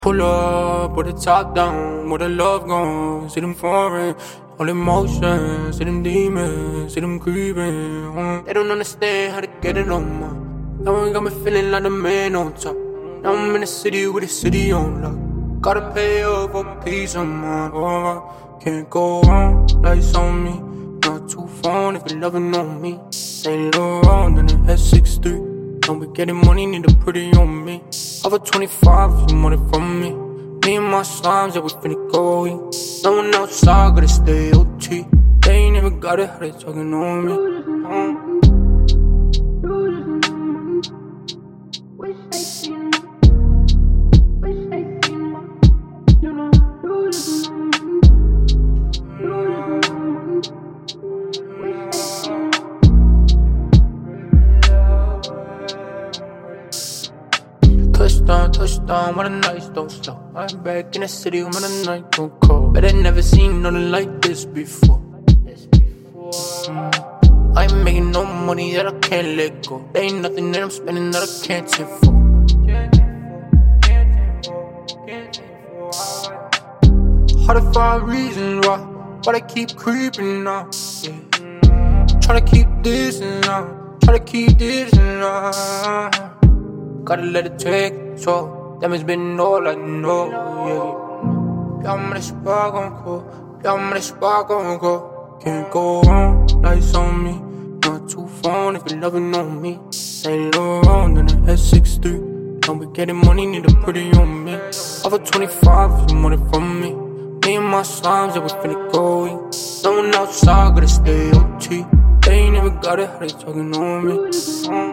Pull up, put the top down, where the love gone. See them foreign, all emotions, see them demons, see them creeping. They don't understand how to get it on my. That one got me feeling like the man on top. Now I'm in the city with the city on lock. Gotta pay up for peace of mind. Oh, I can't go on, lights on me. Not too fun if you're loving on me. Ain't no wrong in the S63. Don't be getting money, need to put it on me. Over 25 if you want it from me. Me and my slimes, yeah, we finna go in. No one outside, gotta stay OT. They ain't even got it, how they talking on me. Touchdown, when the nights don't stop. I'm back in the city when the night don't cold. But I never seen nothing like this before. I ain't making no money that I can't let go. There ain't nothing that I'm spending that I can't take for. Hard to find reasons why, but I keep creeping now. Tryna keep this and now, tryna keep this and now. Gotta let it take so damn it's been all I know, yeah. Y'all the spark on go, y'all the spark on go. Can't go on, lights on me. Not too fun if you're loving on me. Ain't no wrong in the S63. Don't be getting money, need to put it on me. Over 25 if you want it from me. Me and my slimes, yeah, we finna go in. No one outside, gotta stay OT. They ain't even got it, how they talking on me.